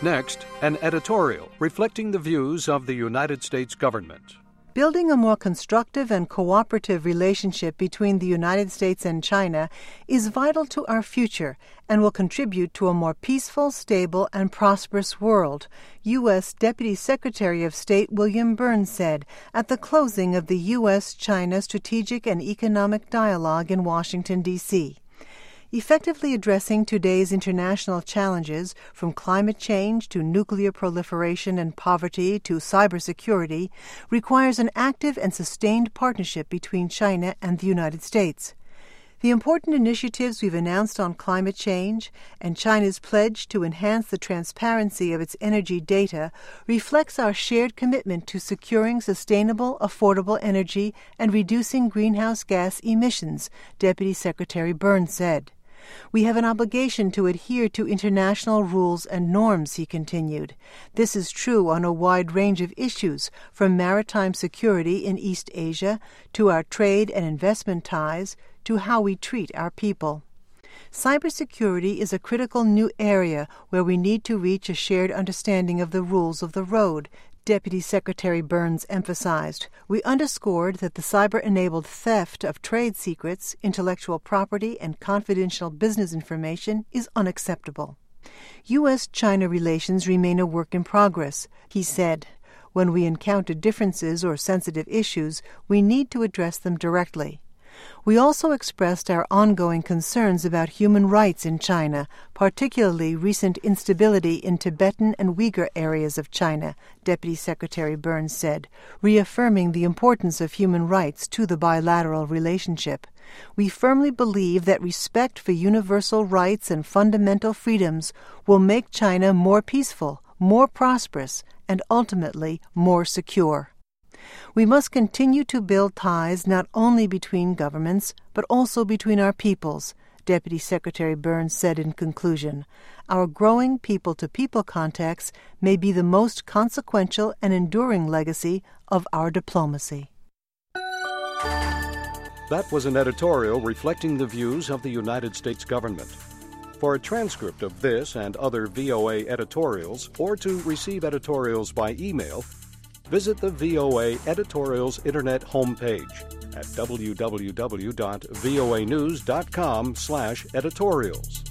Next, an editorial reflecting the views of the United States government. Building a more constructive and cooperative relationship between the United States and China is vital to our future and will contribute to a more peaceful, stable, and prosperous world, U.S. Deputy Secretary of State William Burns said at the closing of the U.S.-China Strategic and Economic Dialogue in Washington, D.C. Effectively addressing today's international challenges, from climate change to nuclear proliferation and poverty to cybersecurity, requires an active and sustained partnership between China and the United States. The important initiatives we've announced on climate change and China's pledge to enhance the transparency of its energy data reflects our shared commitment to securing sustainable, affordable energy and reducing greenhouse gas emissions, Deputy Secretary Burns said. We have an obligation to adhere to international rules and norms, he continued. This is true on a wide range of issues, from maritime security in East Asia to our trade and investment ties to how we treat our people. Cybersecurity is a critical new area where we need to reach a shared understanding of the rules of the road, Deputy Secretary Burns emphasized. We underscored that the cyber-enabled theft of trade secrets, intellectual property, and confidential business information is unacceptable. U.S.-China relations remain a work in progress, he said. When we encounter differences or sensitive issues, we need to address them directly. We also expressed our ongoing concerns about human rights in China, particularly recent instability in Tibetan and Uyghur areas of China, Deputy Secretary Burns said, reaffirming the importance of human rights to the bilateral relationship. We firmly believe that respect for universal rights and fundamental freedoms will make China more peaceful, more prosperous, and ultimately more secure. We must continue to build ties not only between governments, but also between our peoples, Deputy Secretary Burns said in conclusion. Our growing people-to-people contacts may be the most consequential and enduring legacy of our diplomacy. That was an editorial reflecting the views of the United States government. For a transcript of this and other VOA editorials, or to receive editorials by email, visit the VOA Editorials Internet homepage at www.voanews.com/editorials.